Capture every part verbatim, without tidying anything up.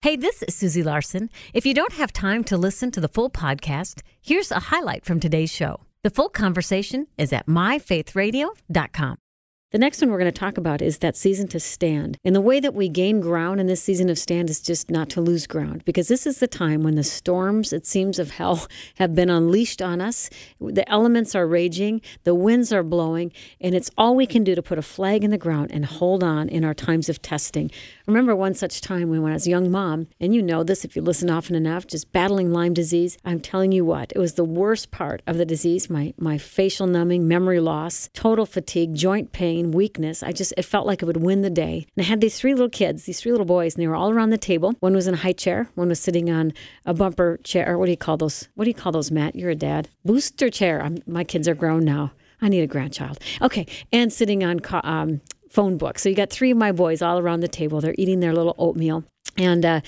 Hey, this is Susie Larson. If you don't have time to listen to the full podcast, here's a highlight from today's show. The full conversation is at my faith radio dot com. The next one we're going to talk about is that season to stand. And the way that we gain ground in this season of stand is just not to lose ground, because this is the time when the storms, it seems, of hell have been unleashed on us. The elements are raging, the winds are blowing, and it's all we can do to put a flag in the ground and hold on in our times of testing. Remember one such time when I was a young mom, and you know this if you listen often enough, just battling Lyme disease. I'm telling you what, it was the worst part of the disease, my, my facial numbing, memory loss, total fatigue, joint pain, weakness. I just, it felt like it would win the day. And I had these three little kids, these three little boys, and they were all around the table. One was in a high chair. One was sitting on a bumper chair. What do you call those? What do you call those, Matt? You're a dad. Booster chair. I'm, my kids are grown now. I need a grandchild. Okay. And sitting on um, phone book. So you got three of my boys all around the table. They're eating their little oatmeal. And uh,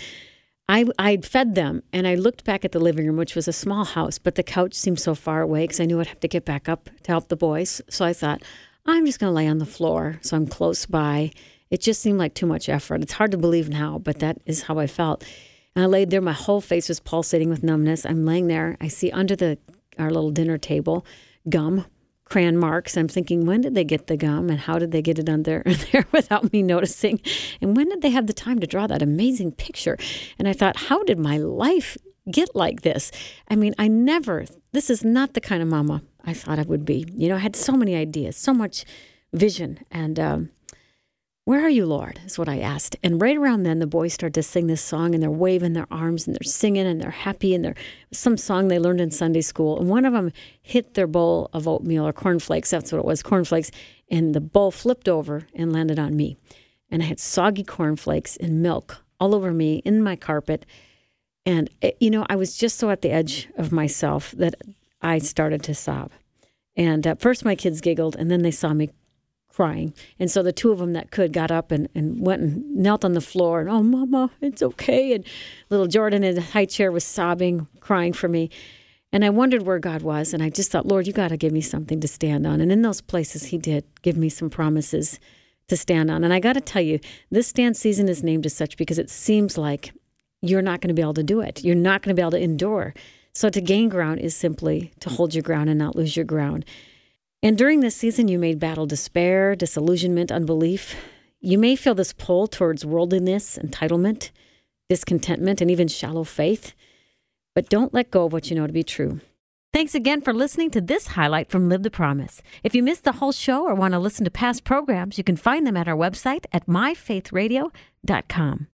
I I'd fed them, and I looked back at the living room, which was a small house, but the couch seemed so far away because I knew I'd have to get back up to help the boys. So I thought, I'm just going to lay on the floor, so I'm close by. It just seemed like too much effort. It's hard to believe now, but that is how I felt. And I laid there. My whole face was pulsating with numbness. I'm laying there. I see under the our little dinner table gum, crayon marks. I'm thinking, when did they get the gum, and how did they get it under there without me noticing? And when did they have the time to draw that amazing picture? And I thought, how did my life get like this? I mean, I never, this is not the kind of mama I thought I would be. You know, I had so many ideas, so much vision. And um, where are you, Lord, is what I asked. And right around then, the boys started to sing this song, and they're waving their arms, and they're singing, and they're happy, and they're some song they learned in Sunday school. And one of them hit their bowl of oatmeal or cornflakes. That's what it was, cornflakes. And the bowl flipped over and landed on me. And I had soggy cornflakes and milk all over me in my carpet. And, it, you know, I was just so at the edge of myself that I started to sob. And at first my kids giggled, and then they saw me crying. And so the two of them that could got up and, and went and knelt on the floor. And, oh, Mama, it's okay. And little Jordan in the high chair was sobbing, crying for me. And I wondered where God was. And I just thought, Lord, you got to give me something to stand on. And in those places, he did give me some promises to stand on. And I got to tell you, this stand season is named as such because it seems like you're not going to be able to do it. You're not going to be able to endure. So to gain ground is simply to hold your ground and not lose your ground. And during this season, you may battle despair, disillusionment, unbelief. You may feel this pull towards worldliness, entitlement, discontentment, and even shallow faith. But don't let go of what you know to be true. Thanks again for listening to this highlight from Live the Promise. If you missed the whole show or want to listen to past programs, you can find them at our website at my faith radio dot com.